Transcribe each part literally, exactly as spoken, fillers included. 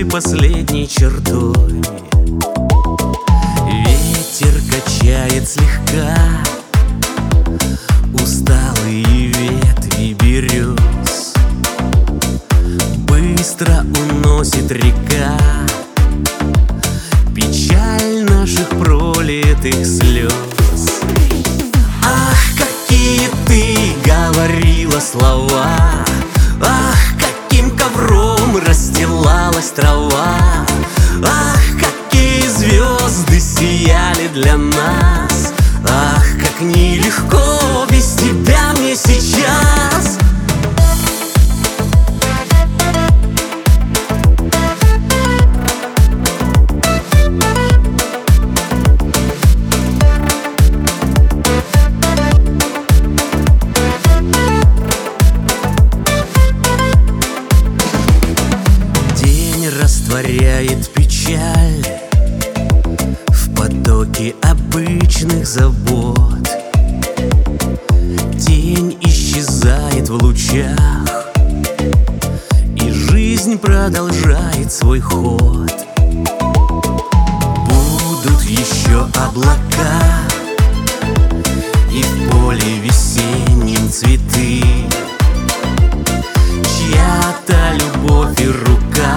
нашей последней чертой. Ветер качает слегка усталые ветви берез, быстро уносит река печаль наших пролитых слез. Ах, какие ты говорила слова, ах, каким ковром расстилалась трава, ах, какие звезды сияли для нас, ах, как нелегко без тебя мне сейчас. Растворяет печаль в потоке обычных забот. День исчезает в лучах, и жизнь продолжает свой ход. Будут еще облака, и в поле весеннем цветы, чья-то любовь и рука.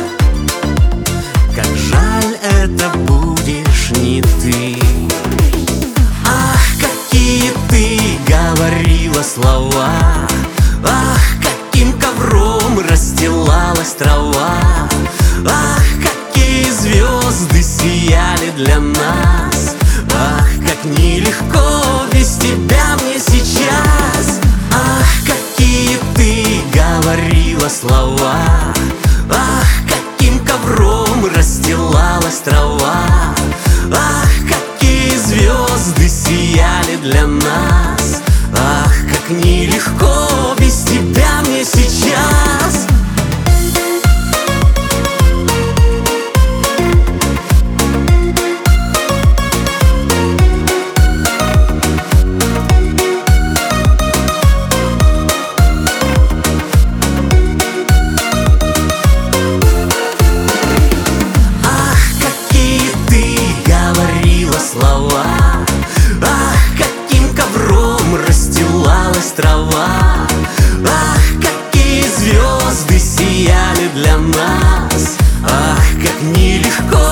Как жаль, это будешь не ты. Ах, какие ты говорила слова, ах, каким ковром расстилалась трава, ах, какие звезды сияли для нас, ах, как нелегко без тебя мне сейчас. Ах, какие ты говорила слова, ах, каким ковром расстилалась трава, ах, какие звезды сияли для нас, ах, как нелегко без тебя мне сейчас. Слова, ах, каким ковром расстилалась трава, ах, какие звезды сияли для нас, ах, как нелегко